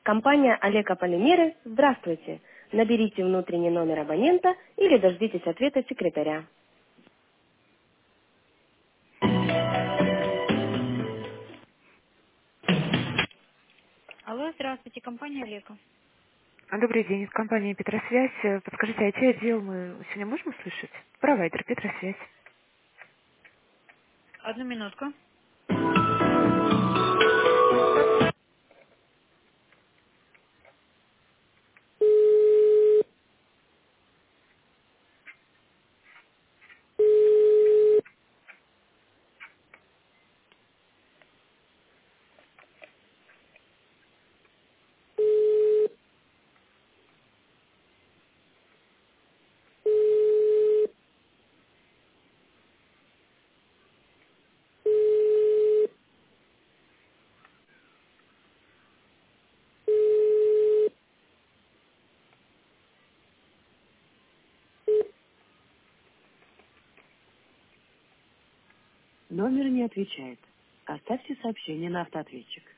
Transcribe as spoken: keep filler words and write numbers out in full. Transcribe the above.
Компания Олега Полимеры, здравствуйте. Наберите внутренний номер абонента или дождитесь ответа секретаря. Алло, здравствуйте, компания Олега. Добрый день, из компании Петросвязь. Э, Подскажите, ай ти-отдел мы сегодня можем услышать? Провайдер Петросвязь. Одну минутку. Номер не отвечает. Оставьте сообщение на автоответчик.